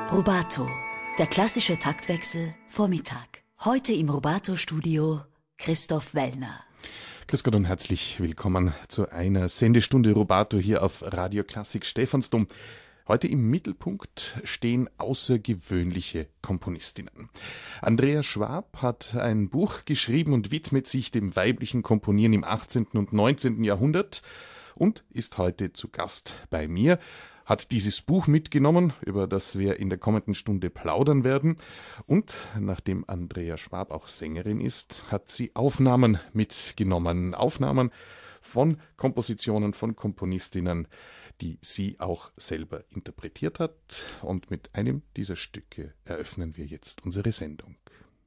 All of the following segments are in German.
Rubato, der klassische Taktwechsel Vormittag. Heute im Rubato-Studio Christoph Wellner. Grüß Gott und herzlich willkommen zu einer Sendestunde Rubato hier auf Radio Klassik Stephansdom. Heute im Mittelpunkt stehen außergewöhnliche Komponistinnen. Andrea Schwab hat ein Buch geschrieben und widmet sich dem weiblichen Komponieren im 18. und 19. Jahrhundert und ist heute zu Gast bei mir. Hat dieses Buch mitgenommen, über das wir in der kommenden Stunde plaudern werden. Und nachdem Andrea Schwab auch Sängerin ist, hat sie Aufnahmen mitgenommen. Aufnahmen von Kompositionen, von Komponistinnen, die sie auch selber interpretiert hat. Und mit einem dieser Stücke eröffnen wir jetzt unsere Sendung.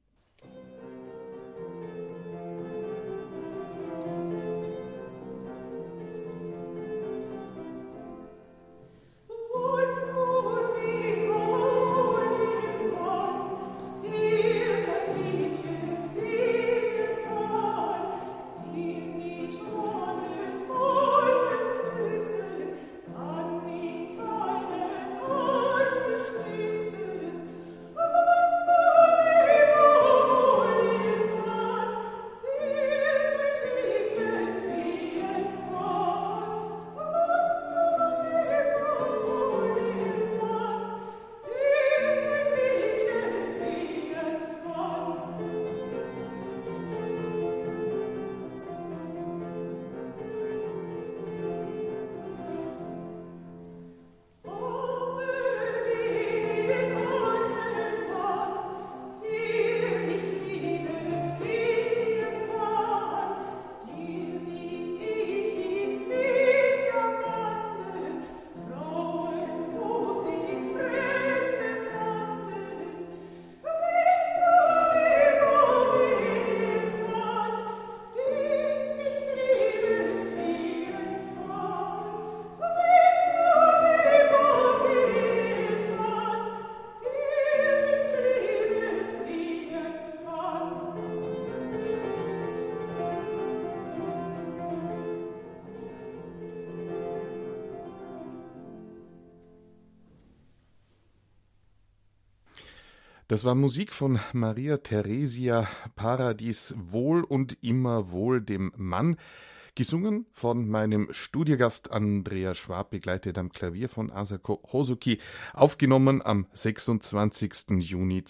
Das war Musik von Maria Theresia Paradis, Wohl und immer wohl dem Mann, gesungen von meinem Studiogast Andrea Schwab, begleitet am Klavier von Asako Hosoki, aufgenommen am 26. Juni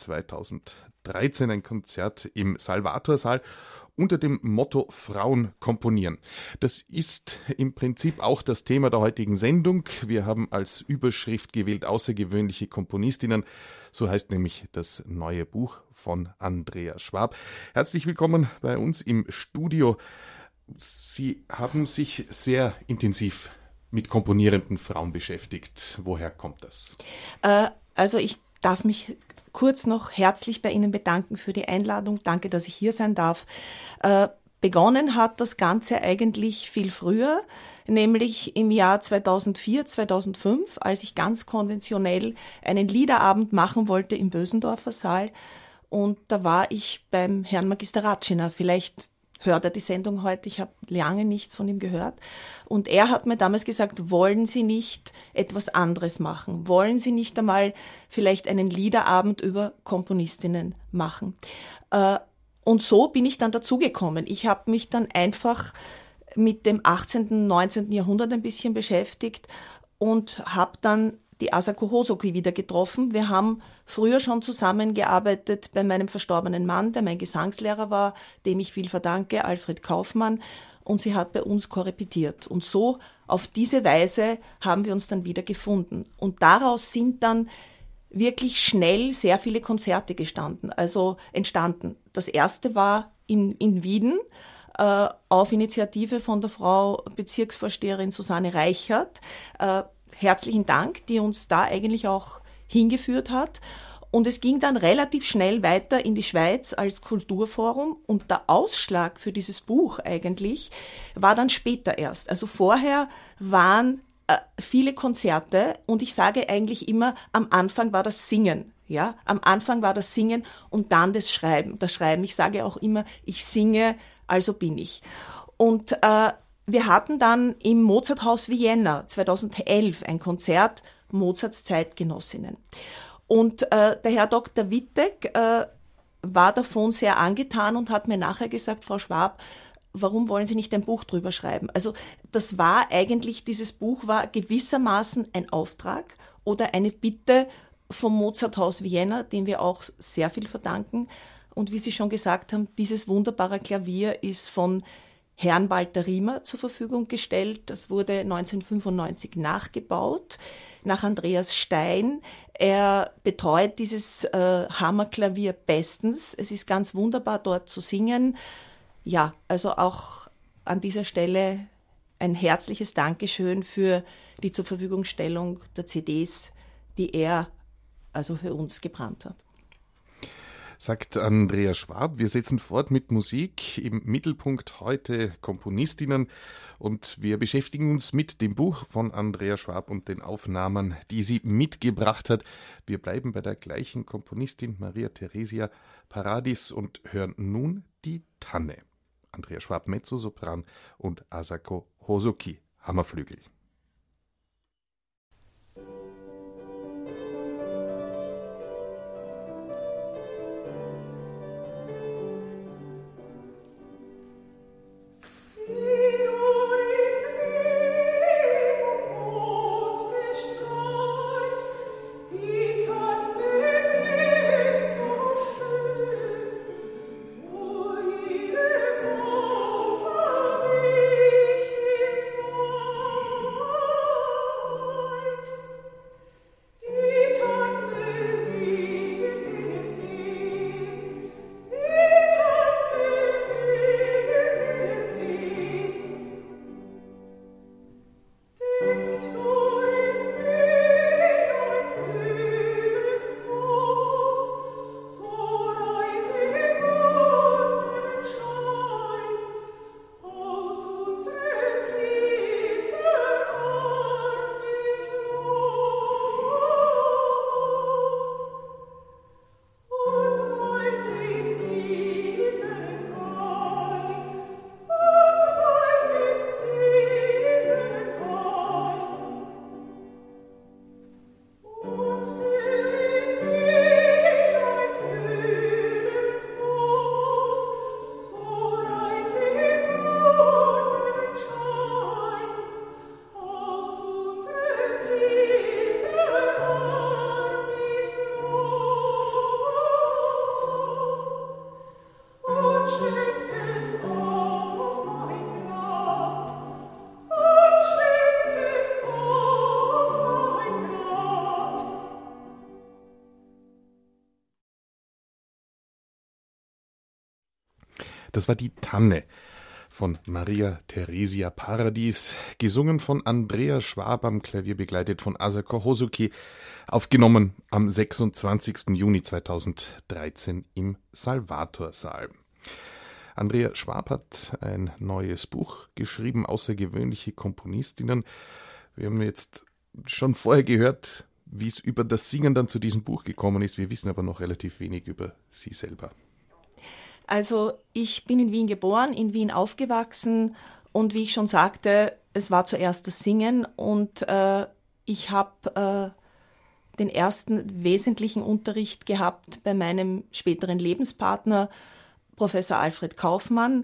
2013, ein Konzert im Salvatorsaal unter dem Motto Frauen komponieren. Das ist im Prinzip auch das Thema der heutigen Sendung. Wir haben als Überschrift gewählt außergewöhnliche Komponistinnen. So heißt nämlich das neue Buch von Andrea Schwab. Herzlich willkommen bei uns im Studio. Sie haben sich sehr intensiv mit komponierenden Frauen beschäftigt. Woher kommt das? Also ich darf mich kurz noch herzlich bei Ihnen bedanken für die Einladung. Danke, dass ich hier sein darf. Begonnen hat das Ganze eigentlich viel früher, nämlich im Jahr 2004, 2005, als ich ganz konventionell einen Liederabend machen wollte im Bösendorfer Saal. Und da war ich beim Herrn Magister Ratschiner. Vielleicht hört er die Sendung heute, ich habe lange nichts von ihm gehört. Und er hat mir damals gesagt, wollen Sie nicht etwas anderes machen? Wollen Sie nicht einmal vielleicht einen Liederabend über Komponistinnen machen? Und so bin ich dann dazugekommen. Ich habe mich dann einfach mit dem 18., 19. Jahrhundert ein bisschen beschäftigt und habe dann die Asako Hosoki wieder getroffen. Wir haben früher schon zusammengearbeitet bei meinem verstorbenen Mann, der mein Gesangslehrer war, dem ich viel verdanke, Alfred Kaufmann. Und sie hat bei uns korrepetiert. Und so, auf diese Weise haben wir uns dann wieder gefunden. Und daraus sind dann wirklich schnell sehr viele Konzerte entstanden. Das erste war in Wieden, auf Initiative von der Frau Bezirksvorsteherin Susanne Reichert. Herzlichen Dank, die uns da eigentlich auch hingeführt hat. Und es ging dann relativ schnell weiter in die Schweiz als Kulturforum. Und der Ausschlag für dieses Buch eigentlich war dann später erst. Also vorher waren viele Konzerte und ich sage eigentlich immer, am Anfang war das Singen. Ja, am Anfang war das Singen und dann das Schreiben. Das Schreiben, ich sage auch immer, ich singe, also bin ich. Und wir hatten dann im Mozarthaus Vienna 2011 ein Konzert Mozarts Zeitgenossinnen. Und der Herr Dr. Wittek war davon sehr angetan und hat mir nachher gesagt, Frau Schwab, warum wollen Sie nicht ein Buch drüber schreiben? Also das war eigentlich, dieses Buch war gewissermaßen ein Auftrag oder eine Bitte vom Mozarthaus Vienna, dem wir auch sehr viel verdanken. Und wie Sie schon gesagt haben, dieses wunderbare Klavier ist von Herrn Walter Riemer zur Verfügung gestellt. Das wurde 1995 nachgebaut, nach Andreas Stein. Er betreut dieses Hammerklavier bestens. Es ist ganz wunderbar, dort zu singen. Ja, also auch an dieser Stelle ein herzliches Dankeschön für die zur Verfügungstellung der CDs, die er also für uns gebrannt hat. Sagt Andrea Schwab. Wir setzen fort mit Musik. Im Mittelpunkt heute Komponistinnen und wir beschäftigen uns mit dem Buch von Andrea Schwab und den Aufnahmen, die sie mitgebracht hat. Wir bleiben bei der gleichen Komponistin Maria Theresia Paradis und hören nun die Tanne. Andrea Schwab Mezzosopran und Asako Hosoki Hammerflügel. Das war die Tanne von Maria Theresia Paradis, gesungen von Andrea Schwab am Klavier, begleitet von Asako Hosoki, aufgenommen am 26. Juni 2013 im Salvatorsaal. Andrea Schwab hat ein neues Buch geschrieben, Außergewöhnliche Komponistinnen. Wir haben jetzt schon vorher gehört, wie es über das Singen dann zu diesem Buch gekommen ist. Wir wissen aber noch relativ wenig über sie selber. Also ich bin in Wien geboren, in Wien aufgewachsen und wie ich schon sagte, es war zuerst das Singen und ich habe den ersten wesentlichen Unterricht gehabt bei meinem späteren Lebenspartner, Professor Alfred Kaufmann.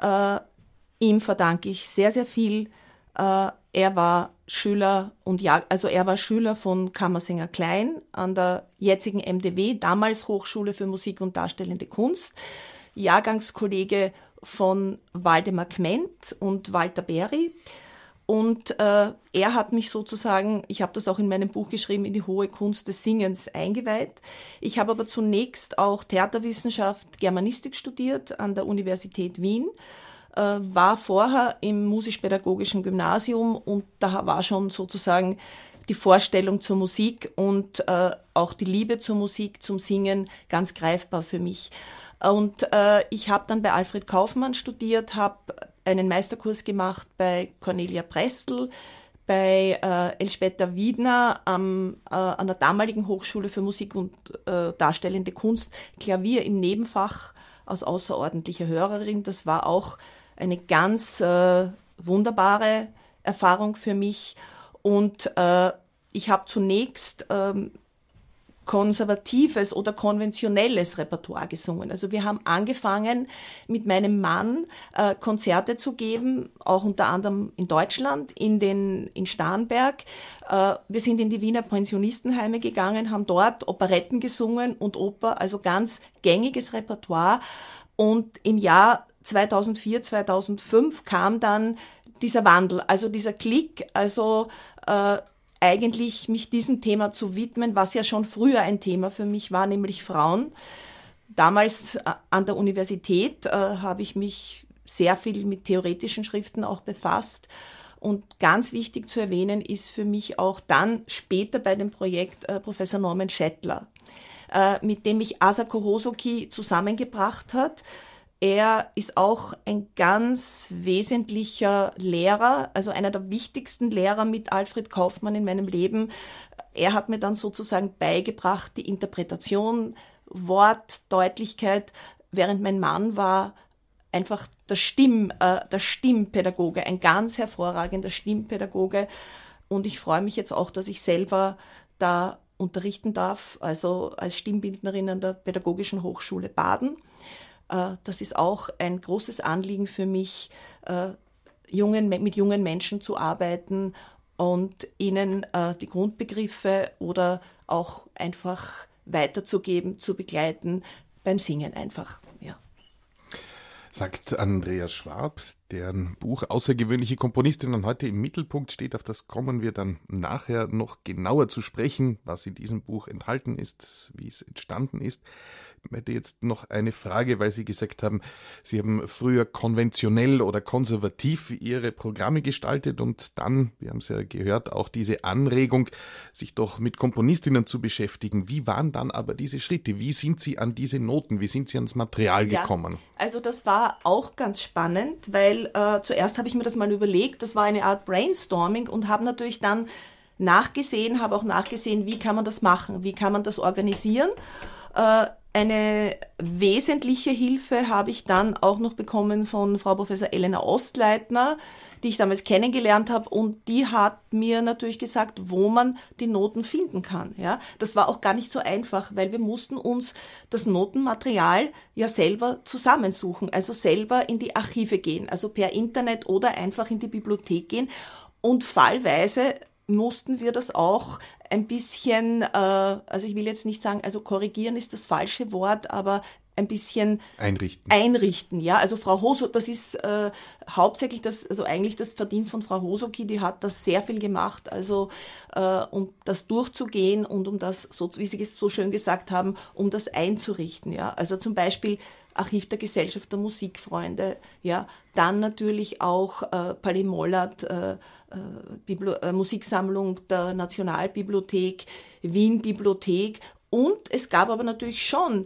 Ihm verdanke ich sehr, sehr viel. Er war Schüler er war Schüler von Kammersänger Klein an der jetzigen MDW, damals Hochschule für Musik und Darstellende Kunst. Jahrgangskollege von Waldemar Kment und Walter Berry. Und er hat mich sozusagen, ich habe das auch in meinem Buch geschrieben, in die hohe Kunst des Singens eingeweiht. Ich habe aber zunächst auch Theaterwissenschaft, Germanistik studiert an der Universität Wien, war vorher im musisch-pädagogischen Gymnasium und da war schon sozusagen die Vorstellung zur Musik und auch die Liebe zur Musik, zum Singen ganz greifbar für mich. Und ich habe dann bei Alfred Kaufmann studiert, habe einen Meisterkurs gemacht bei Cornelia Prestl, bei Elžbieta Wiedner an der damaligen Hochschule für Musik und Darstellende Kunst, Klavier im Nebenfach als außerordentliche Hörerin. Das war auch eine ganz wunderbare Erfahrung für mich. Und ich habe zunächst konservatives oder konventionelles Repertoire gesungen. Also wir haben angefangen, mit meinem Mann Konzerte zu geben, auch unter anderem in Deutschland, in Starnberg. Wir sind in die Wiener Pensionistenheime gegangen, haben dort Operetten gesungen und Oper, also ganz gängiges Repertoire. Und im Jahr 2004, 2005 kam dann dieser Wandel, also dieser Klick, also eigentlich mich diesem Thema zu widmen, was ja schon früher ein Thema für mich war, nämlich Frauen. Damals an der Universität habe ich mich sehr viel mit theoretischen Schriften auch befasst. Und ganz wichtig zu erwähnen ist für mich auch dann später bei dem Projekt Professor Norman Schettler, mit dem mich Asako Hosoki zusammengebracht hat. Er ist auch ein ganz wesentlicher Lehrer, also einer der wichtigsten Lehrer mit Alfred Kaufmann in meinem Leben. Er hat mir dann sozusagen beigebracht, die Interpretation, Wortdeutlichkeit, während mein Mann war einfach der Stimmpädagoge, ein ganz hervorragender Stimmpädagoge. Und ich freue mich jetzt auch, dass ich selber da unterrichten darf, also als Stimmbildnerin an der Pädagogischen Hochschule Baden. Das ist auch ein großes Anliegen für mich, mit jungen Menschen zu arbeiten und ihnen die Grundbegriffe oder auch einfach weiterzugeben, zu begleiten beim Singen einfach. Ja. Sagt Andreas Schwab, deren Buch Außergewöhnliche Komponistinnen heute im Mittelpunkt steht. Auf das kommen wir dann nachher noch genauer zu sprechen, was in diesem Buch enthalten ist, wie es entstanden ist. Ich hätte jetzt noch eine Frage, weil Sie gesagt haben, Sie haben früher konventionell oder konservativ Ihre Programme gestaltet und dann, wir haben es ja gehört, auch diese Anregung, sich doch mit Komponistinnen zu beschäftigen. Wie waren dann aber diese Schritte? Wie sind Sie an diese Noten, wie sind Sie ans Material gekommen? Also das war auch ganz spannend, weil zuerst habe ich mir das mal überlegt, das war eine Art Brainstorming und habe natürlich dann habe auch nachgesehen, wie kann man das machen, wie kann man das organisieren. Eine wesentliche Hilfe habe ich dann auch noch bekommen von Frau Professor Elena Ostleitner, die ich damals kennengelernt habe, und die hat mir natürlich gesagt, wo man die Noten finden kann. Ja, das war auch gar nicht so einfach, weil wir mussten uns das Notenmaterial ja selber zusammensuchen, also selber in die Archive gehen, also per Internet oder einfach in die Bibliothek gehen, und fallweise mussten wir das auch ein bisschen, also ich will jetzt nicht sagen, also korrigieren ist das falsche Wort, aber ein bisschen einrichten, ja. Also Frau Hosoki, das ist hauptsächlich eigentlich das Verdienst von Frau Hosoki, die hat das sehr viel gemacht, also um das durchzugehen und um das, so wie Sie es so schön gesagt haben, um das einzurichten, ja. Also zum Beispiel Archiv der Gesellschaft der Musikfreunde, ja. Dann natürlich auch Palais Mollert, Musiksammlung der Nationalbibliothek, Wien Bibliothek, und es gab aber natürlich schon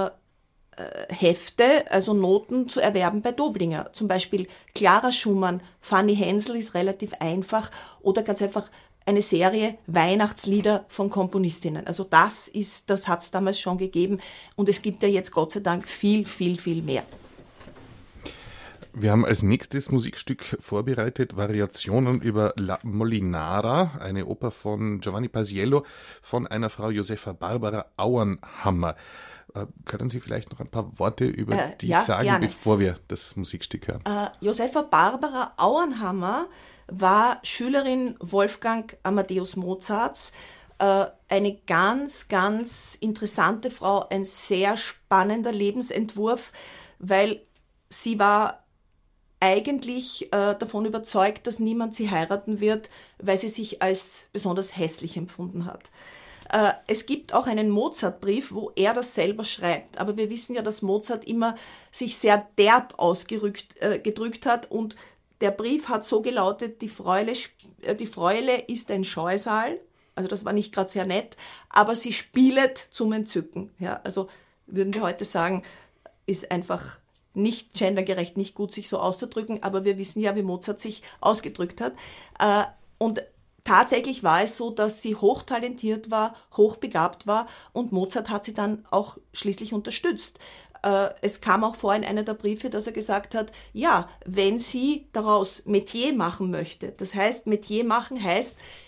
Hefte, also Noten zu erwerben bei Doblinger. Zum Beispiel Clara Schumann, Fanny Hensel ist relativ einfach, oder ganz einfach eine Serie Weihnachtslieder von Komponistinnen. Also das hat es damals schon gegeben, und es gibt ja jetzt Gott sei Dank viel, viel, viel mehr. Wir haben als nächstes Musikstück vorbereitet Variationen über La Molinara, eine Oper von Giovanni Paisiello von einer Frau Josefa Barbara Auernhammer. Können Sie vielleicht noch ein paar Worte über die sagen, gerne, bevor wir das Musikstück hören? Josefa Barbara Auernhammer war Schülerin Wolfgang Amadeus Mozarts, eine ganz, ganz interessante Frau, ein sehr spannender Lebensentwurf, weil sie war eigentlich davon überzeugt, dass niemand sie heiraten wird, weil sie sich als besonders hässlich empfunden hat. Es gibt auch einen Mozart-Brief, wo er das selber schreibt, aber wir wissen ja, dass Mozart immer sich sehr derb gedrückt hat, und der Brief hat so gelautet: die Fräule ist ein Scheusal, also das war nicht gerade sehr nett, aber sie spielet zum Entzücken. Ja, also würden wir heute sagen, ist einfach nicht gendergerecht, nicht gut, sich so auszudrücken, aber wir wissen ja, wie Mozart sich ausgedrückt hat. Und tatsächlich war es so, dass sie hochtalentiert war, hochbegabt war, und Mozart hat sie dann auch schließlich unterstützt. Es kam auch vor in einer der Briefe, dass er gesagt hat, ja, wenn sie daraus Metier machen möchte, das heißt, Metier machen heißt,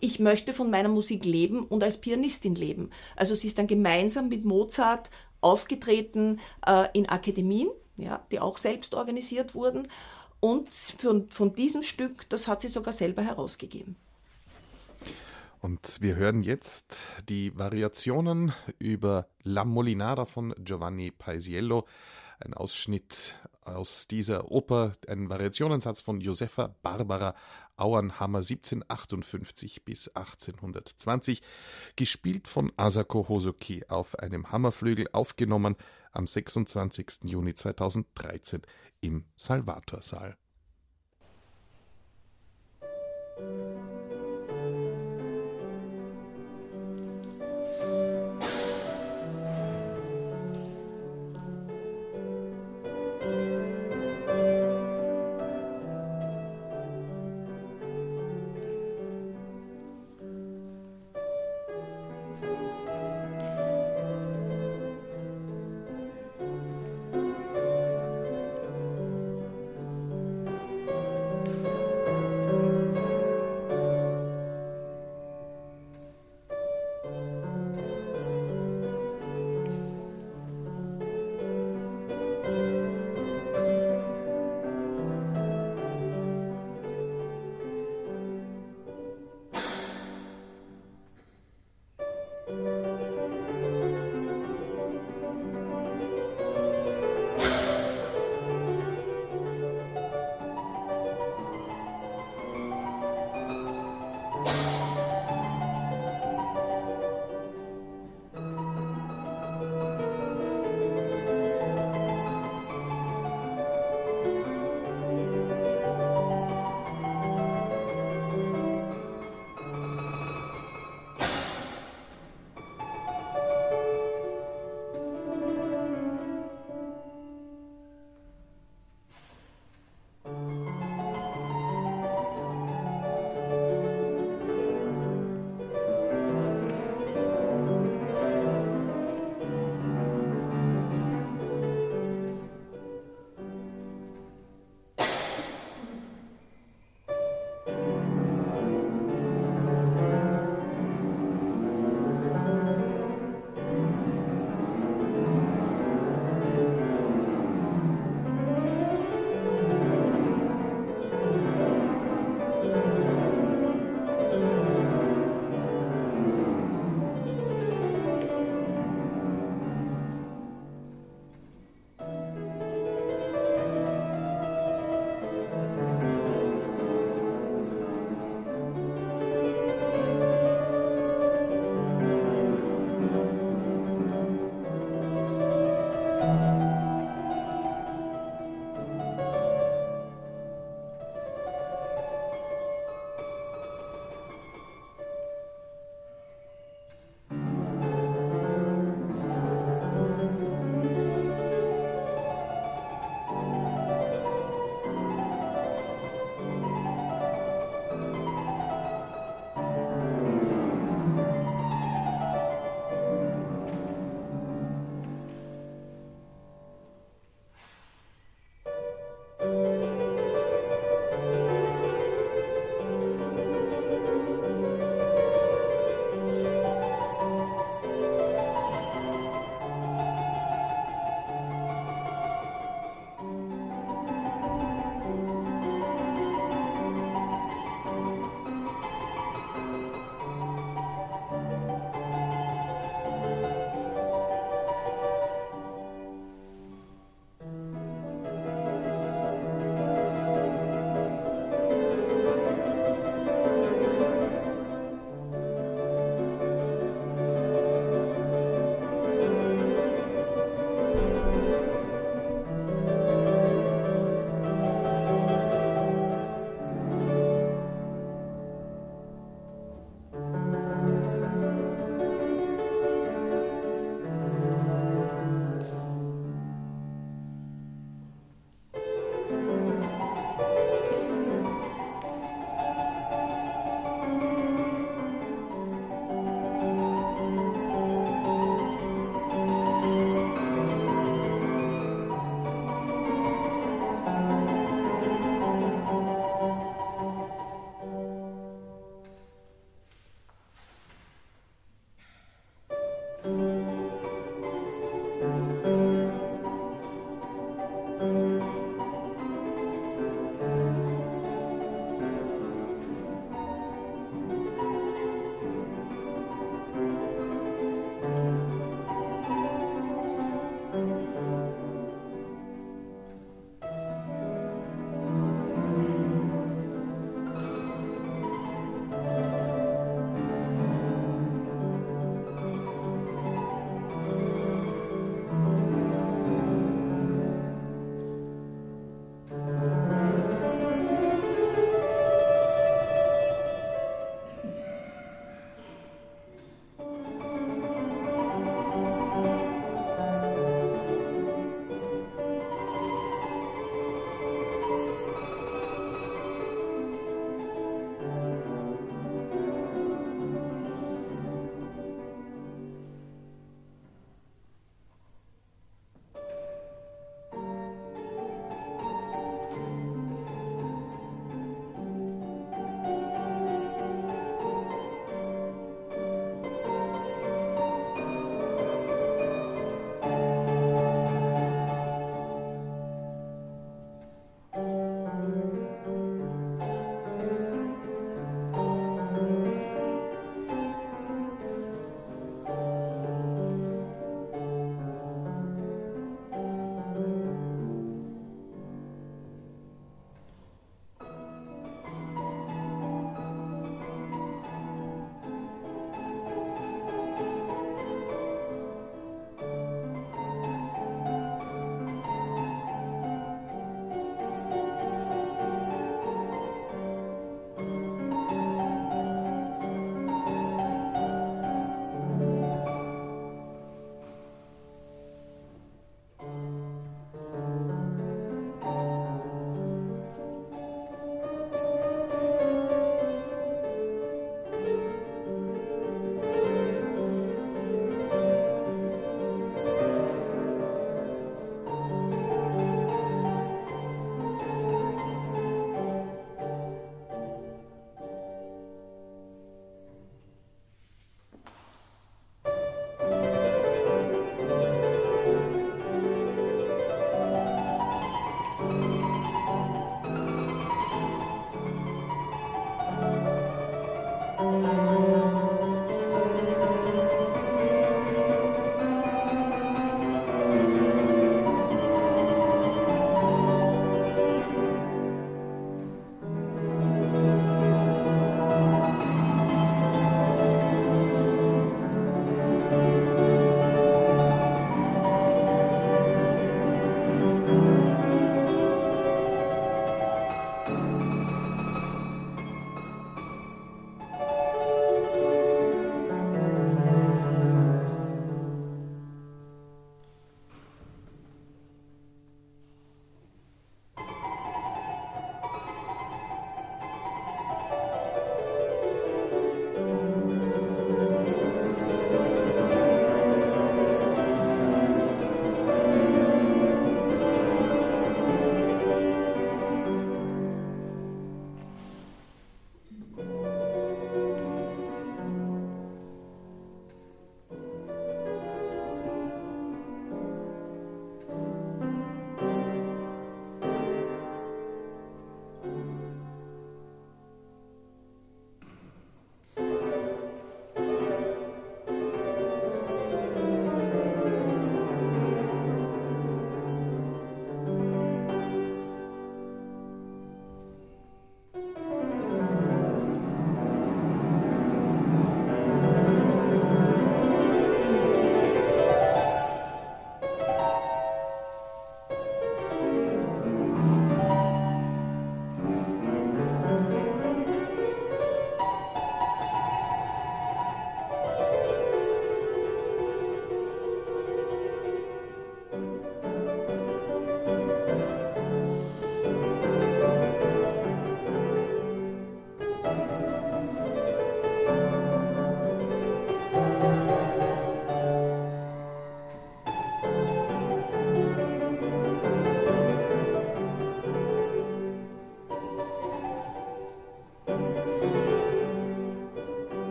ich möchte von meiner Musik leben und als Pianistin leben. Also sie ist dann gemeinsam mit Mozart aufgetreten in Akademien, ja, die auch selbst organisiert wurden. Und von diesem Stück, das hat sie sogar selber herausgegeben. Und wir hören jetzt die Variationen über La Molinara von Giovanni Paisiello, ein Ausschnitt aus dieser Oper, ein Variationensatz von Josefa Barbara Auernhammer 1758 bis 1820, gespielt von Asako Hosoki auf einem Hammerflügel, aufgenommen am 26. Juni 2013 im Salvatorsaal.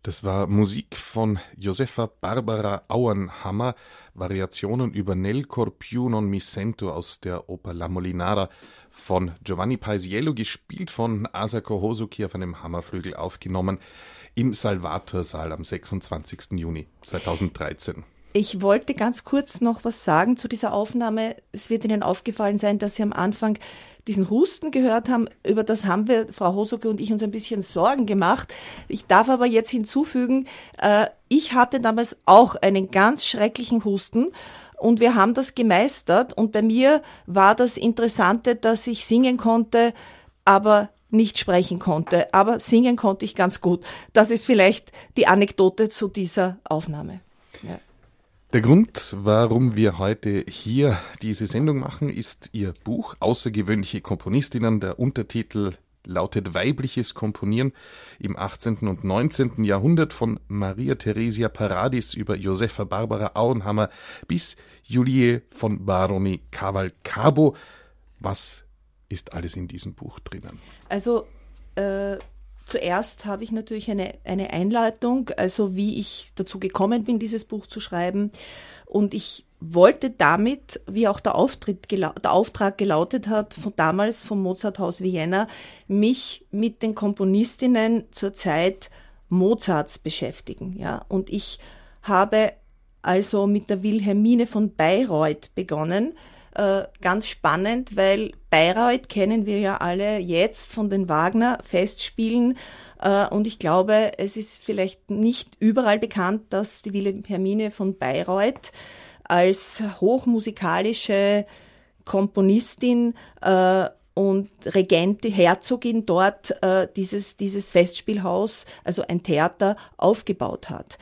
Das war Musik von Josefa Barbara Auernhammer, Variationen über Nel cor più non mi sento aus der Oper La Molinara von Giovanni Paisiello, gespielt von Asako Hosoki auf einem Hammerflügel, aufgenommen im Salvatorsaal am 26. Juni 2013. Ich wollte ganz kurz noch was sagen zu dieser Aufnahme. Es wird Ihnen aufgefallen sein, dass Sie am Anfang diesen Husten gehört haben. Über das haben wir, Frau Hosoki und ich, uns ein bisschen Sorgen gemacht. Ich darf aber jetzt hinzufügen, ich hatte damals auch einen ganz schrecklichen Husten und wir haben das gemeistert. Und bei mir war das Interessante, dass ich singen konnte, aber nicht sprechen konnte. Aber singen konnte ich ganz gut. Das ist vielleicht die Anekdote zu dieser Aufnahme. Ja. Der Grund, warum wir heute hier diese Sendung machen, ist Ihr Buch Außergewöhnliche Komponistinnen. Der Untertitel lautet Weibliches Komponieren im 18. und 19. Jahrhundert, von Maria Theresia Paradis über Josefa Barbara Auernhammer bis Julie von Baroni Cavalcabo. Was ist alles in diesem Buch drinnen? Also zuerst habe ich natürlich eine Einleitung, also wie ich dazu gekommen bin, dieses Buch zu schreiben. Und ich wollte damit, wie auch der Auftrag gelautet hat, von damals vom Mozarthaus Vienna, mich mit den Komponistinnen zur Zeit Mozarts beschäftigen. Ja? Und ich habe also mit der Wilhelmine von Bayreuth begonnen. Ganz spannend, weil Bayreuth kennen wir ja alle jetzt von den Wagner-Festspielen, und ich glaube, es ist vielleicht nicht überall bekannt, dass die Wilhelmine von Bayreuth als hochmusikalische Komponistin und Regentin, Herzogin dort dieses Festspielhaus, also ein Theater, aufgebaut hat.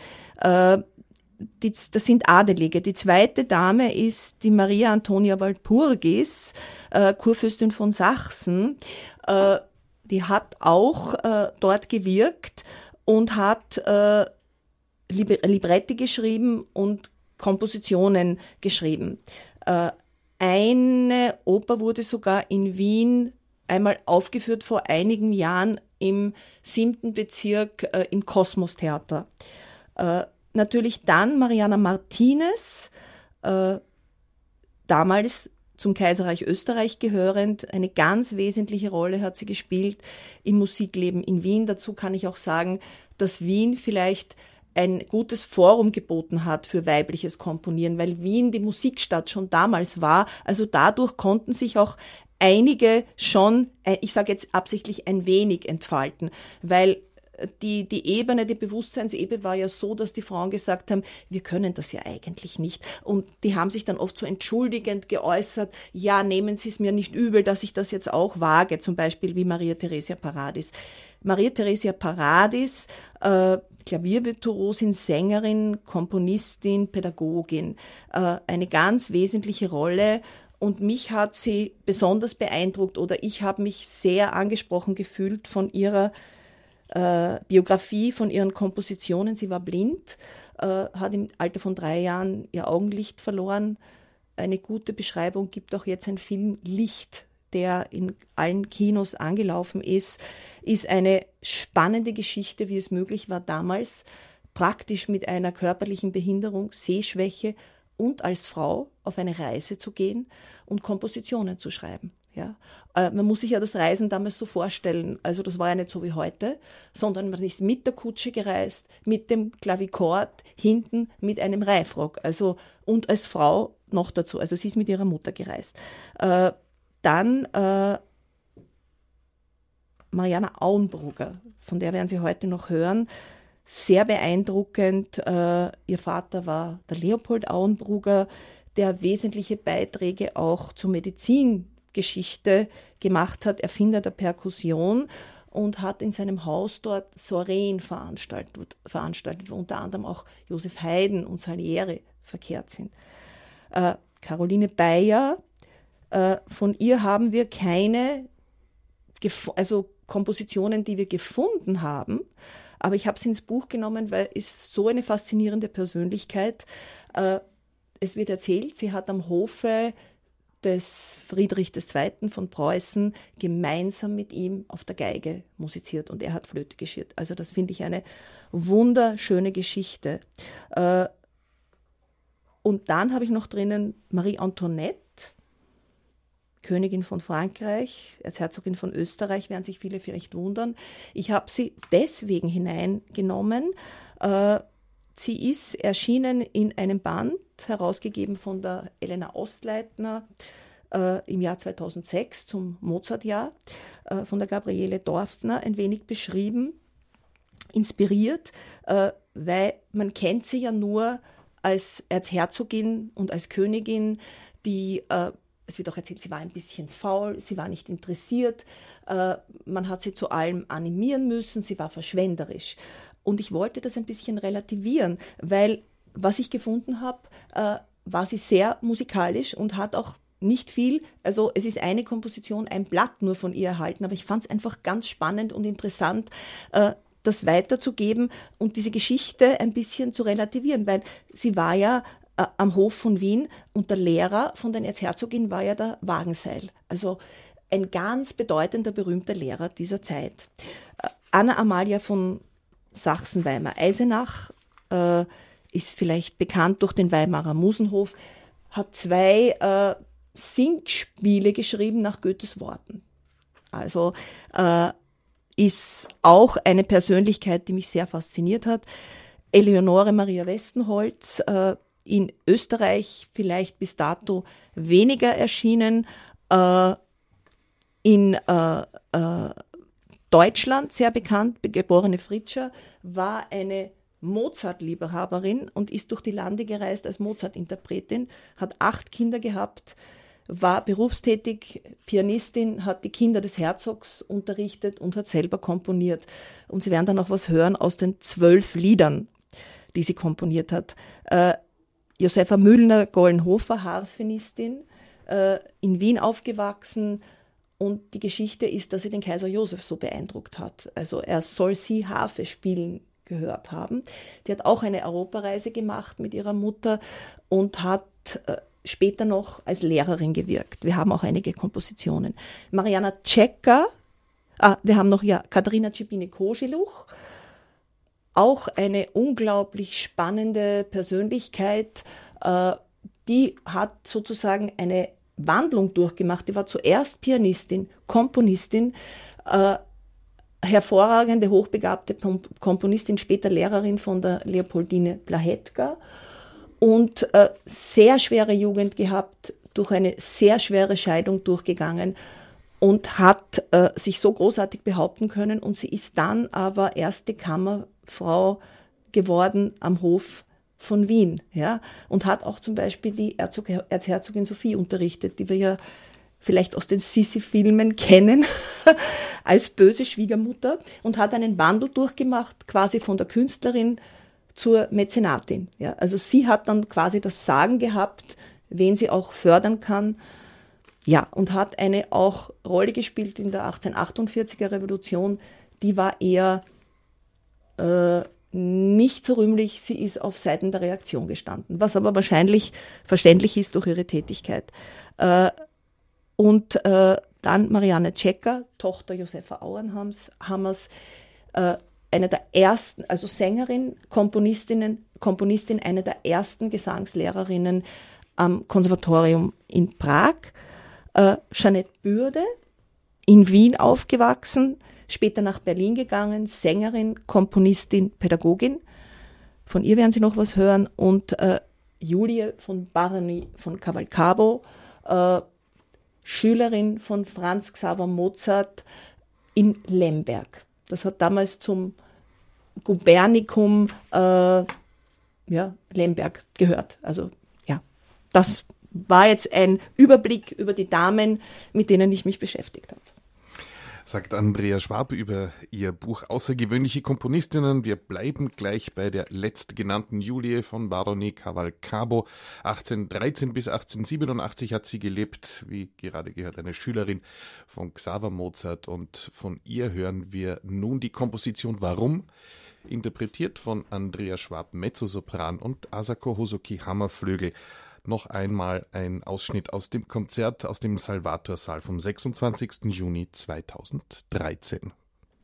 Das sind Adelige. Die zweite Dame ist die Maria Antonia Walpurgis, Kurfürstin von Sachsen. Die hat auch dort gewirkt und hat Libretti geschrieben und Kompositionen geschrieben. Eine Oper wurde sogar in Wien einmal aufgeführt vor einigen Jahren im 7. Bezirk im Kosmos-Theater. Natürlich dann Mariana Martinez, damals zum Kaiserreich Österreich gehörend, eine ganz wesentliche Rolle hat sie gespielt im Musikleben in Wien. Dazu kann ich auch sagen, dass Wien vielleicht ein gutes Forum geboten hat für weibliches Komponieren, weil Wien die Musikstadt schon damals war. Also dadurch konnten sich auch einige schon, ich sage jetzt absichtlich ein wenig entfalten, weil die Bewusstseinsebene war ja so, dass die Frauen gesagt haben, wir können das ja eigentlich nicht. Und die haben sich dann oft so entschuldigend geäußert, ja, nehmen Sie es mir nicht übel, dass ich das jetzt auch wage, zum Beispiel wie Maria Theresia Paradis. Maria Theresia Paradis, Klaviervirtuosin, Sängerin, Komponistin, Pädagogin, eine ganz wesentliche Rolle. Und mich hat sie besonders beeindruckt oder ich habe mich sehr angesprochen gefühlt von ihrer Biografie, von ihren Kompositionen. Sie war blind, hat im Alter von 3 Jahren ihr Augenlicht verloren. Eine gute Beschreibung gibt auch jetzt ein Film Licht, der in allen Kinos angelaufen ist eine spannende Geschichte, wie es möglich war damals, praktisch mit einer körperlichen Behinderung, Sehschwäche und als Frau auf eine Reise zu gehen und Kompositionen zu schreiben. Ja, man muss sich ja das Reisen damals so vorstellen, also das war ja nicht so wie heute, sondern man ist mit der Kutsche gereist, mit dem Klavichord, hinten mit einem Reifrock, also und als Frau noch dazu, also sie ist mit ihrer Mutter gereist. Dann Mariana Auenbrugger, von der werden Sie heute noch hören, sehr beeindruckend. Ihr Vater war der Leopold Auenbrugger, der wesentliche Beiträge auch zur Medizingeschichte gemacht hat, Erfinder der Perkussion, und hat in seinem Haus dort Soireen veranstaltet, wo unter anderem auch Joseph Haydn und Salieri verkehrt sind. Caroline Beyer, von ihr haben wir keine Kompositionen, die wir gefunden haben, aber ich habe sie ins Buch genommen, weil es so eine faszinierende Persönlichkeit. Es wird erzählt, sie hat am Hofe des Friedrich II. Von Preußen gemeinsam mit ihm auf der Geige musiziert und er hat Flöte geschirrt. Also das finde ich eine wunderschöne Geschichte. Und dann habe ich noch drinnen Marie Antoinette, Königin von Frankreich, Erzherzogin von Österreich, werden sich viele vielleicht wundern. Ich habe sie deswegen hineingenommen. Sie ist erschienen in einem Band, herausgegeben von der Elena Ostleitner im Jahr 2006 zum Mozartjahr, von der Gabriele Dorfner, ein wenig beschrieben, inspiriert, weil man kennt sie ja nur als Erzherzogin und als Königin, die, es wird auch erzählt, sie war ein bisschen faul, sie war nicht interessiert, man hat sie zu allem animieren müssen, sie war verschwenderisch. Und ich wollte das ein bisschen relativieren, weil was ich gefunden habe, war sie sehr musikalisch und hat auch nicht viel, also es ist eine Komposition, ein Blatt nur von ihr erhalten, aber ich fand es einfach ganz spannend und interessant, das weiterzugeben und diese Geschichte ein bisschen zu relativieren, weil sie war ja am Hof von Wien und der Lehrer von der Erzherzogin war ja der Wagenseil, also ein ganz bedeutender, berühmter Lehrer dieser Zeit. Anna Amalia von Sachsen-Weimar-Eisenach ist vielleicht bekannt durch den Weimarer Musenhof, hat 2 Singspiele geschrieben nach Goethes Worten. Also ist auch eine Persönlichkeit, die mich sehr fasziniert hat. Eleonore Maria Westenholz, in Österreich vielleicht bis dato weniger erschienen, in Deutschland sehr bekannt, geborene Fritscher, war eine Mozart-Liebhaberin und ist durch die Lande gereist als Mozart-Interpretin, hat 8 Kinder gehabt, war berufstätig, Pianistin, hat die Kinder des Herzogs unterrichtet und hat selber komponiert. Und Sie werden dann auch was hören aus den 12 Liedern, die sie komponiert hat. Josefa Müllner-Gollenhofer, Harfenistin, in Wien aufgewachsen. Und die Geschichte ist, dass sie den Kaiser Josef so beeindruckt hat. Also er soll sie Harfe spielen gehört haben. Die hat auch eine Europareise gemacht mit ihrer Mutter und hat später noch als Lehrerin gewirkt. Wir haben auch einige Kompositionen. Mariana Cecca, wir haben noch Katharina Czepiny-Koziluch, auch eine unglaublich spannende Persönlichkeit, die hat sozusagen eine Wandlung durchgemacht. Die war zuerst Pianistin, Komponistin, hervorragende, hochbegabte Komponistin, später Lehrerin von der Leopoldine Blahetka und sehr schwere Jugend gehabt, durch eine sehr schwere Scheidung durchgegangen und hat sich so großartig behaupten können und sie ist dann aber erste Kammerfrau geworden am Hof von Wien, ja, und hat auch zum Beispiel die Erzherzogin Sophie unterrichtet, die wir ja vielleicht aus den Sissi-Filmen kennen, als böse Schwiegermutter und hat einen Wandel durchgemacht, quasi von der Künstlerin zur Mäzenatin. Ja. Also sie hat dann quasi das Sagen gehabt, wen sie auch fördern kann, ja, und hat eine auch Rolle gespielt in der 1848er Revolution, die war eher nicht so rühmlich, sie ist auf Seiten der Reaktion gestanden, was aber wahrscheinlich verständlich ist durch ihre Tätigkeit. Und dann Marianne Cecca, Tochter Josefa Auerhammers, eine der ersten, also Sängerin, Komponistin, eine der ersten Gesangslehrerinnen am Konservatorium in Prag. Jeanette Bürde, in Wien aufgewachsen, später nach Berlin gegangen, Sängerin, Komponistin, Pädagogin. Von ihr werden Sie noch was hören. Und Julie von Barony von Cavalcabo, Schülerin von Franz Xaver Mozart in Lemberg. Das hat damals zum Gubernikum Lemberg gehört. Also ja, das war jetzt ein Überblick über die Damen, mit denen ich mich beschäftigt habe. Sagt Andrea Schwab über ihr Buch Außergewöhnliche Komponistinnen. Wir bleiben gleich bei der letztgenannten Julie von Barony Cavalcabo. 1813 bis 1887 hat sie gelebt, wie gerade gehört, eine Schülerin von Xaver Mozart. Und von ihr hören wir nun die Komposition Warum, interpretiert von Andrea Schwab Mezzosopran und Asako Hosoki Hammerflügel. noch einmal ein Ausschnitt aus dem Konzert aus dem Salvatorsaal vom 26. Juni 2013.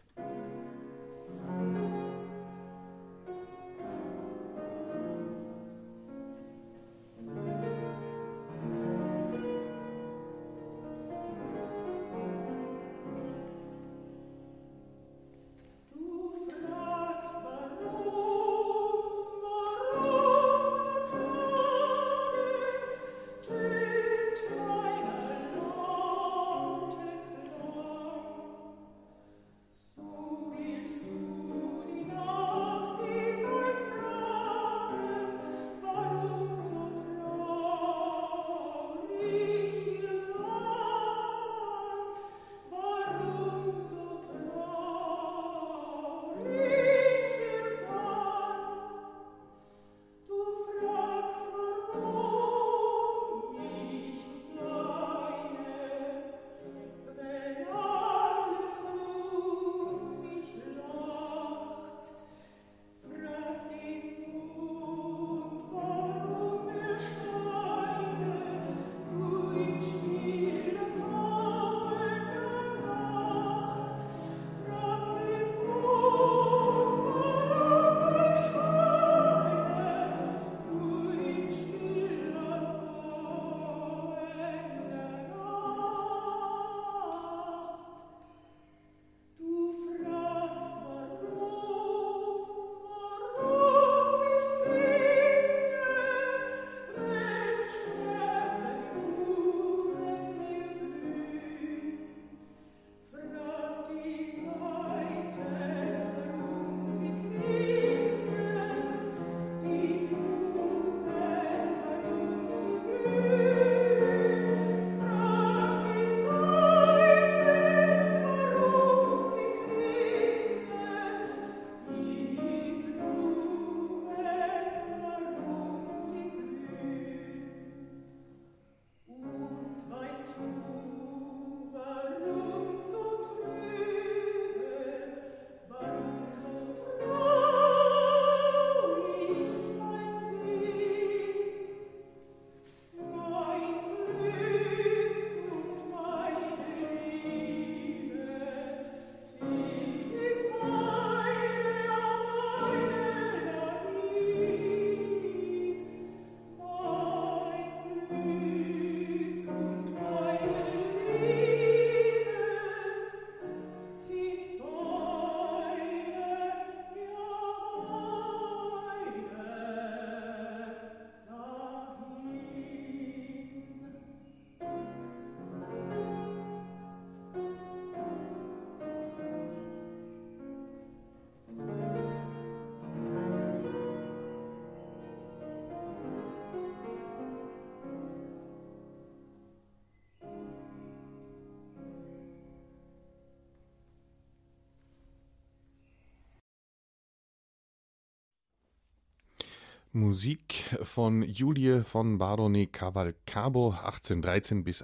Musik von Julie von Barone Cavalcabo 1813 bis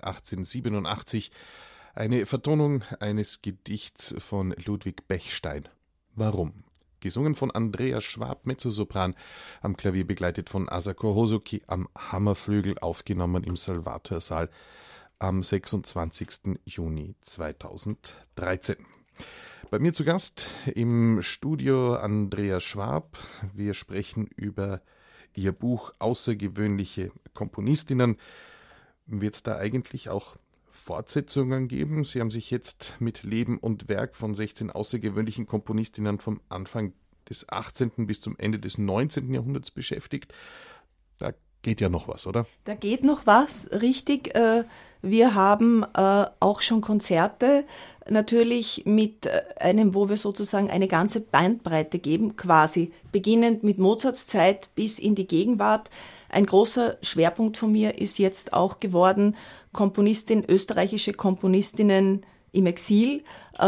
1887, eine Vertonung eines Gedichts von Ludwig Bechstein. Warum? Gesungen von Andrea Schwab, Mezzosopran, am Klavier begleitet von Asako Hosoki, am Hammerflügel, aufgenommen im Salvatorsaal am 26. Juni 2013. Bei mir zu Gast im Studio Andrea Schwab. Wir sprechen über ihr Buch Außergewöhnliche Komponistinnen. Wird es da eigentlich auch Fortsetzungen geben? Sie haben sich jetzt mit Leben und Werk von 16 außergewöhnlichen Komponistinnen vom Anfang des 18. bis zum Ende des 19. Jahrhunderts beschäftigt. Da geht ja noch was, oder? Da geht noch was, richtig. Wir haben auch schon Konzerte, natürlich mit einem, wo wir sozusagen eine ganze Bandbreite geben, quasi beginnend mit Mozarts Zeit bis in die Gegenwart. Ein großer Schwerpunkt von mir ist jetzt auch geworden, österreichische Komponistinnen im Exil,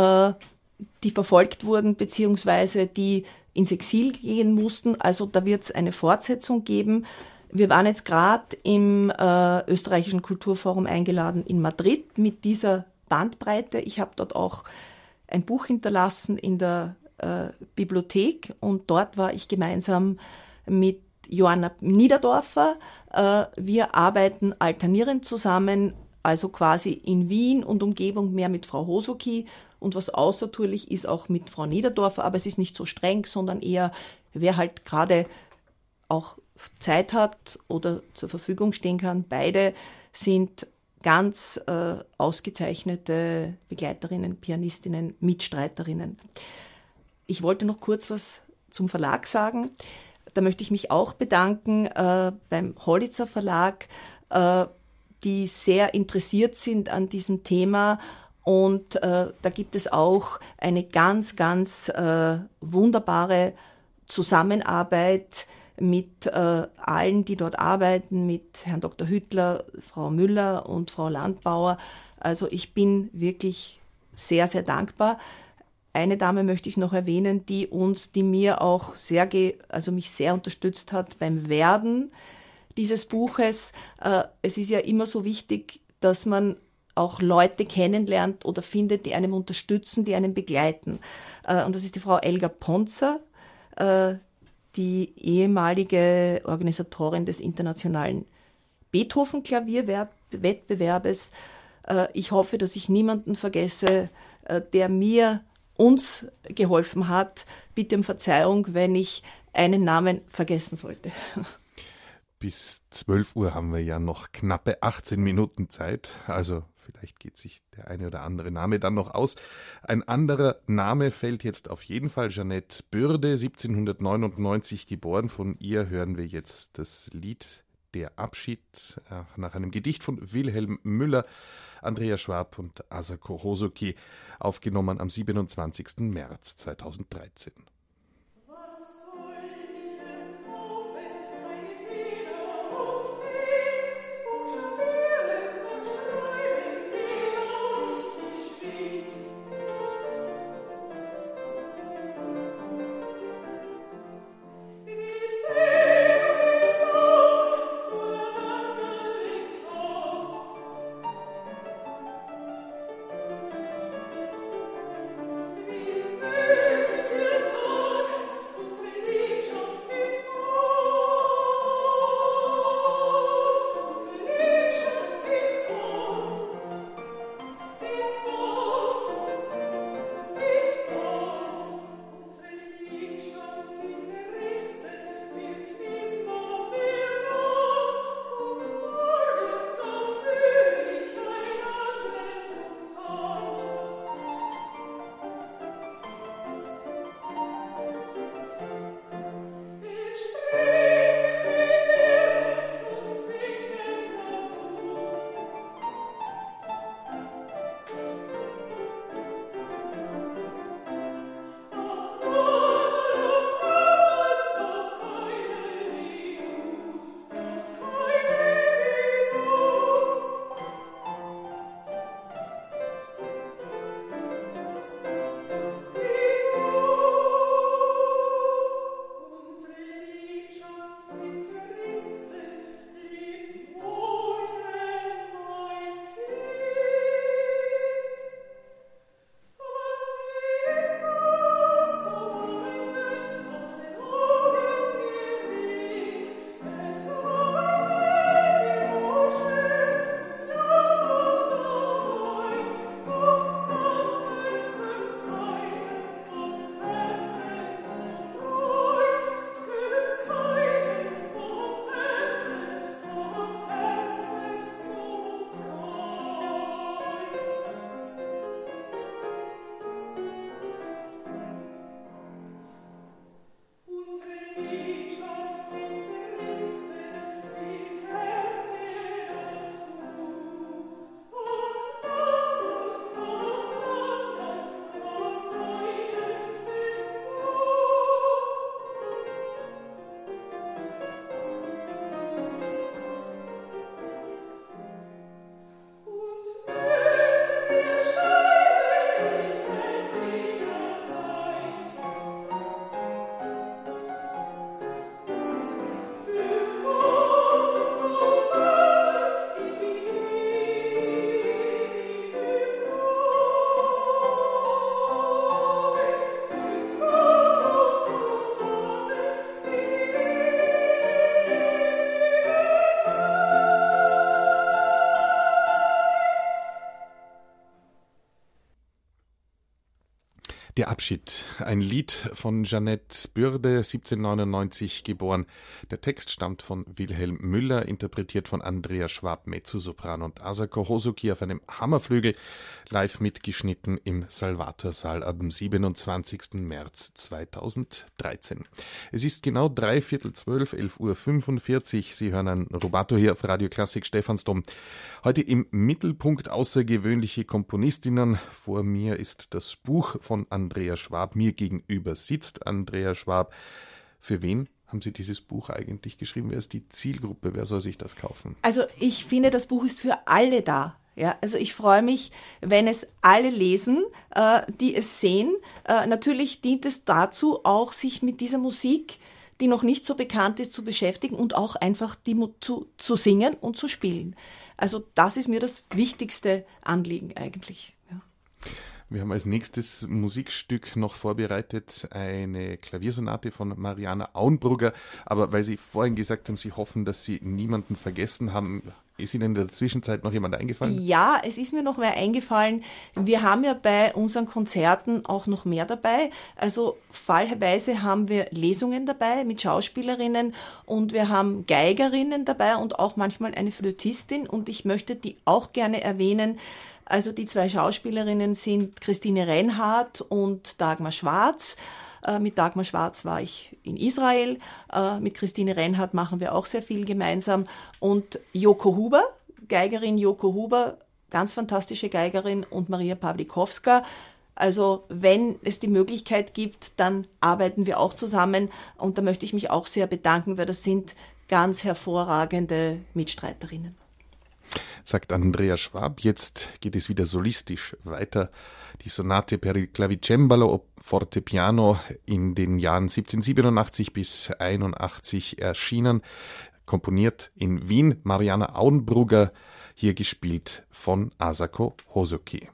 die verfolgt wurden, beziehungsweise die ins Exil gehen mussten. Also da wird es eine Fortsetzung geben. Wir waren jetzt gerade im österreichischen Kulturforum eingeladen in Madrid mit dieser Bandbreite. Ich habe dort auch ein Buch hinterlassen in der Bibliothek und dort war ich gemeinsam mit Johanna Niederdorfer. Wir arbeiten alternierend zusammen, also quasi in Wien und Umgebung mehr mit Frau Hosoki und was außertourlich ist auch mit Frau Niederdorfer, aber es ist nicht so streng, sondern eher, wer halt gerade auch Zeit hat oder zur Verfügung stehen kann. Beide sind ganz ausgezeichnete Begleiterinnen, Pianistinnen, Mitstreiterinnen. Ich wollte noch kurz was zum Verlag sagen. Da möchte ich mich auch bedanken beim Hollitzer Verlag, die sehr interessiert sind an diesem Thema. Und da gibt es auch eine ganz, ganz wunderbare Zusammenarbeit mit allen, die dort arbeiten, mit Herrn Dr. Hüttler, Frau Müller und Frau Landbauer. Also ich bin wirklich sehr, sehr dankbar. Eine Dame möchte ich noch erwähnen, die mir auch mich sehr unterstützt hat beim Werden dieses Buches. Es ist ja immer so wichtig, dass man auch Leute kennenlernt oder findet, die einem unterstützen, die einen begleiten. Und das ist die Frau Elga Ponzer, die ehemalige Organisatorin des internationalen Beethoven-Klavierwettbewerbes. Ich hoffe, dass ich niemanden vergesse, der uns geholfen hat. Bitte um Verzeihung, wenn ich einen Namen vergessen sollte. Bis 12 Uhr haben wir ja noch knappe 18 Minuten Zeit, also vielleicht geht sich der eine oder andere Name dann noch aus. Ein anderer Name fällt jetzt auf jeden Fall, Jeanette Bürde, 1799 geboren. Von ihr hören wir jetzt das Lied Der Abschied nach einem Gedicht von Wilhelm Müller, Andrea Schwab und Asako Hosoki, aufgenommen am 27. März 2013. Is Der Abschied, ein Lied von Jeanette Bürde, 1799 geboren. Der Text stammt von Wilhelm Müller, interpretiert von Andrea Schwab, Mezzosopran, und Asako Hosoki auf einem Hammerflügel, live mitgeschnitten im Salvatorsaal am 27. März 2013. Es ist genau 11:45, 11:45 Uhr. Sie hören ein Rubato hier auf Radio Klassik Stephansdom. Heute im Mittelpunkt außergewöhnliche Komponistinnen. Vor mir ist das Buch von Andrea Schwab. Mir gegenüber sitzt Andrea Schwab. Für wen haben Sie dieses Buch eigentlich geschrieben? Wer ist die Zielgruppe? Wer soll sich das kaufen? Also ich finde, das Buch ist für alle da. Ja, also ich freue mich, wenn es alle lesen, die es sehen. Natürlich dient es dazu, auch sich mit dieser Musik, die noch nicht so bekannt ist, zu beschäftigen und auch einfach zu singen und zu spielen. Also das ist mir das wichtigste Anliegen eigentlich. Ja. Wir haben als nächstes Musikstück noch vorbereitet, eine Klaviersonate von Mariana Auenbrugger. Aber weil Sie vorhin gesagt haben, Sie hoffen, dass Sie niemanden vergessen haben, ist Ihnen in der Zwischenzeit noch jemand eingefallen? Ja, es ist mir noch wer eingefallen. Wir haben ja bei unseren Konzerten auch noch mehr dabei. Also fallweise haben wir Lesungen dabei mit Schauspielerinnen und wir haben Geigerinnen dabei und auch manchmal eine Flötistin. Und ich möchte die auch gerne erwähnen. Also die zwei Schauspielerinnen sind Christine Reinhardt und Dagmar Schwarz. Mit Dagmar Schwarz war ich in Israel. Mit Christine Reinhardt machen wir auch sehr viel gemeinsam. Und Joko Huber, Geigerin Joko Huber, ganz fantastische Geigerin, und Maria Pawlikowska. Also wenn es die Möglichkeit gibt, dann arbeiten wir auch zusammen. Und da möchte ich mich auch sehr bedanken, weil das sind ganz hervorragende Mitstreiterinnen. Sagt Andrea Schwab. Jetzt geht es wieder solistisch weiter. Die Sonate per il clavicembalo fortepiano, in den Jahren 1787 bis 81 erschienen, komponiert in Wien, Mariana Auenbrugger, hier gespielt von Asako Hosoki.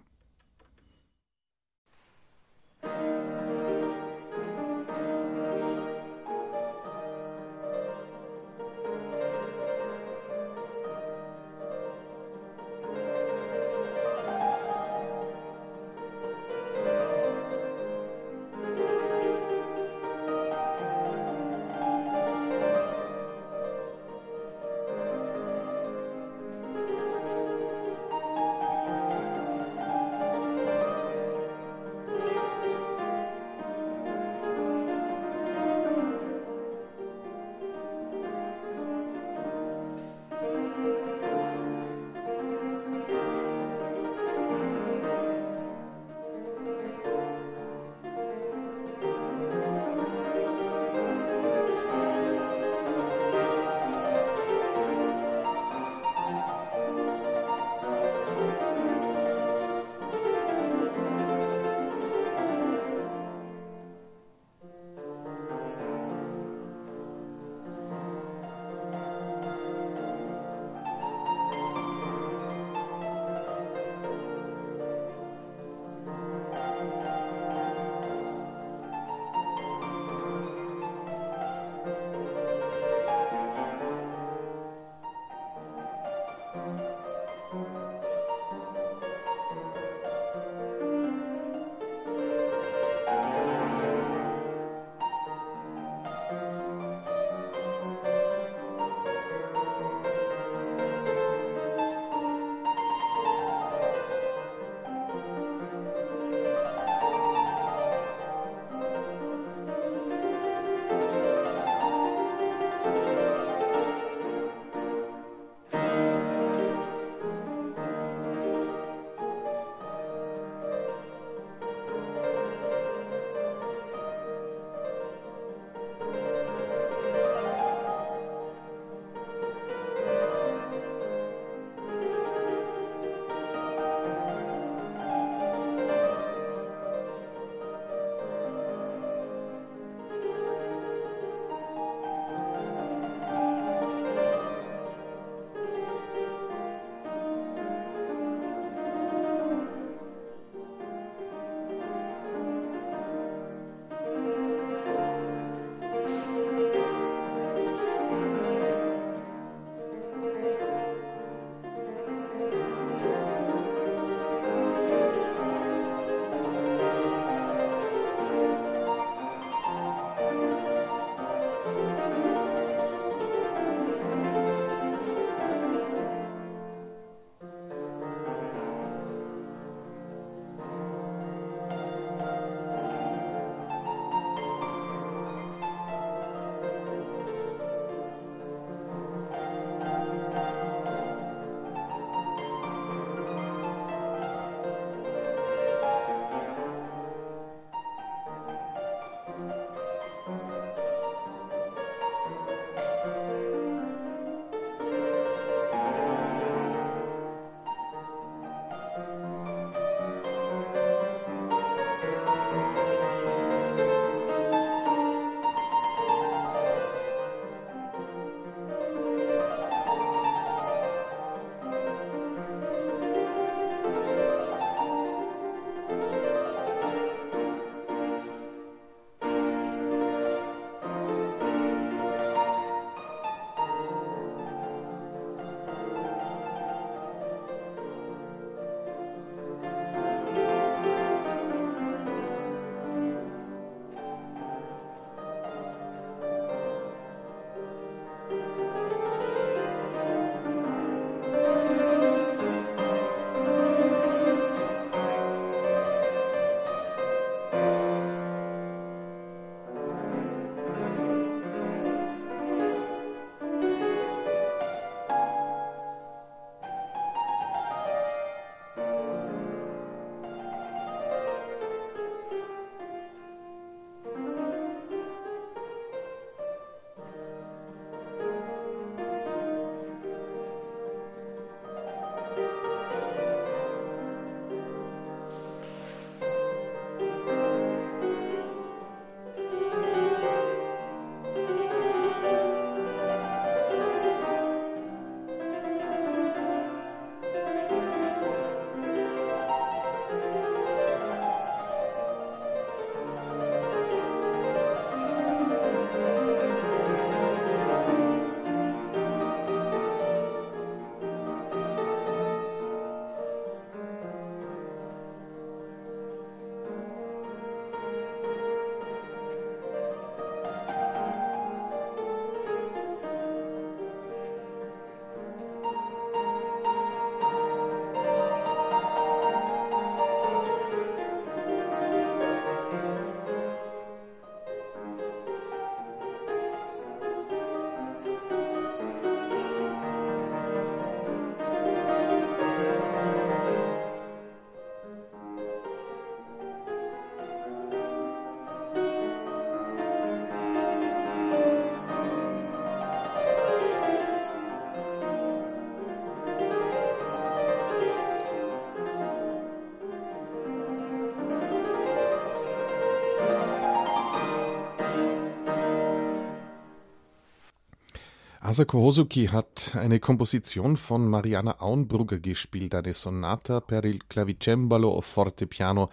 Masako Hosoki hat eine Komposition von Mariana Auenbrugger gespielt, eine Sonata per il clavicembalo fortepiano,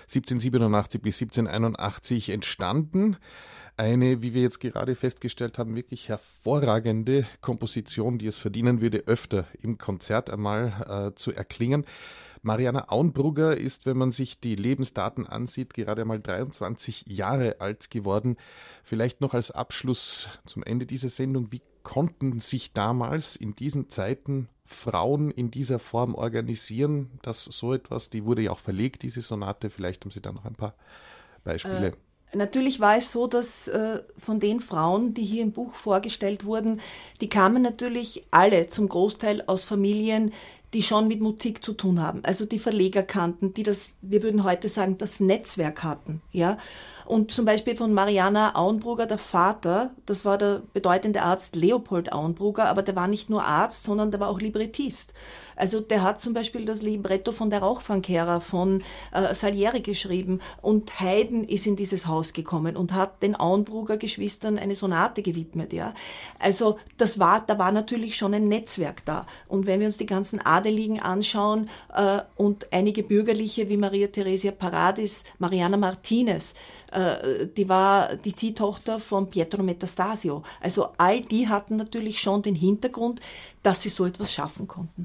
1787 bis 1781 entstanden. Eine, wie wir jetzt gerade festgestellt haben, wirklich hervorragende Komposition, die es verdienen würde, öfter im Konzert einmal zu erklingen. Mariana Auenbrugger ist, wenn man sich die Lebensdaten ansieht, gerade einmal 23 Jahre alt geworden. Vielleicht noch als Abschluss zum Ende dieser Sendung, wie konnten sich damals in diesen Zeiten Frauen in dieser Form organisieren, dass so etwas, die wurde ja auch verlegt, diese Sonate, vielleicht haben Sie da noch ein paar Beispiele. Natürlich war es so, dass von den Frauen, die hier im Buch vorgestellt wurden, die kamen natürlich alle zum Großteil aus Familien, die schon mit Musik zu tun haben. Also die Verleger kannten, die das, wir würden heute sagen, das Netzwerk hatten. Ja? Und zum Beispiel von Mariana Auenbrugger, der Vater, das war der bedeutende Arzt Leopold Auenbrugger, aber der war nicht nur Arzt, sondern der war auch Librettist. Also der hat zum Beispiel das Libretto von der Rauchfangkehrer von Salieri geschrieben und Haydn ist in dieses Haus gekommen und hat den Auenbrugger Geschwistern eine Sonate gewidmet. Ja? Also da war natürlich schon ein Netzwerk da. Und wenn wir uns die ganzen Adeligen anschauen und einige Bürgerliche wie Maria Theresia Paradis, Mariana Martinez, die war die Ziehtochter von Pietro Metastasio. Also all die hatten natürlich schon den Hintergrund, dass sie so etwas schaffen konnten.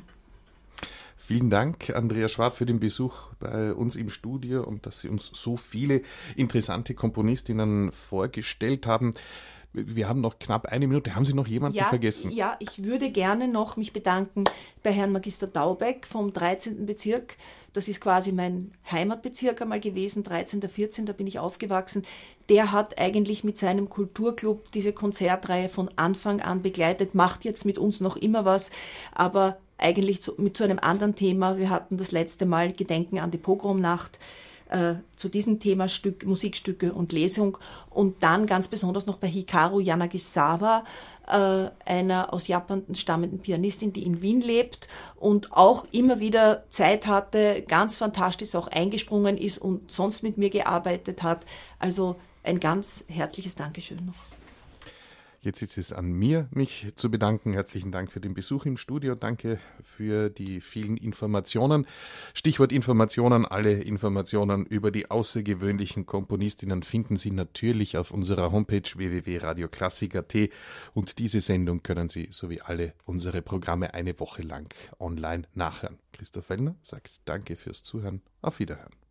Vielen Dank, Andrea Schwab, für den Besuch bei uns im Studio und dass Sie uns so viele interessante Komponistinnen vorgestellt haben. Wir haben noch knapp eine Minute. Haben Sie noch jemanden vergessen? Ja, ich würde gerne noch mich bedanken bei Herrn Magister Daubeck vom 13. Bezirk. Das ist quasi mein Heimatbezirk einmal gewesen, 13., 14., da bin ich aufgewachsen. Der hat eigentlich mit seinem Kulturclub diese Konzertreihe von Anfang an begleitet, macht jetzt mit uns noch immer was, aber eigentlich mit so einem anderen Thema. Wir hatten das letzte Mal Gedenken an die Pogromnacht, zu diesem Thema Musikstücke und Lesung und dann ganz besonders noch bei Hikaru Yanagisawa, einer aus Japan stammenden Pianistin, die in Wien lebt und auch immer wieder Zeit hatte, ganz fantastisch auch eingesprungen ist und sonst mit mir gearbeitet hat. Also ein ganz herzliches Dankeschön noch. Jetzt ist es an mir, mich zu bedanken. Herzlichen Dank für den Besuch im Studio. Danke für die vielen Informationen. Stichwort Informationen. Alle Informationen über die außergewöhnlichen Komponistinnen finden Sie natürlich auf unserer Homepage www.radioklassik.at. Und diese Sendung können Sie sowie alle unsere Programme eine Woche lang online nachhören. Christoph Wellner sagt Danke fürs Zuhören. Auf Wiederhören.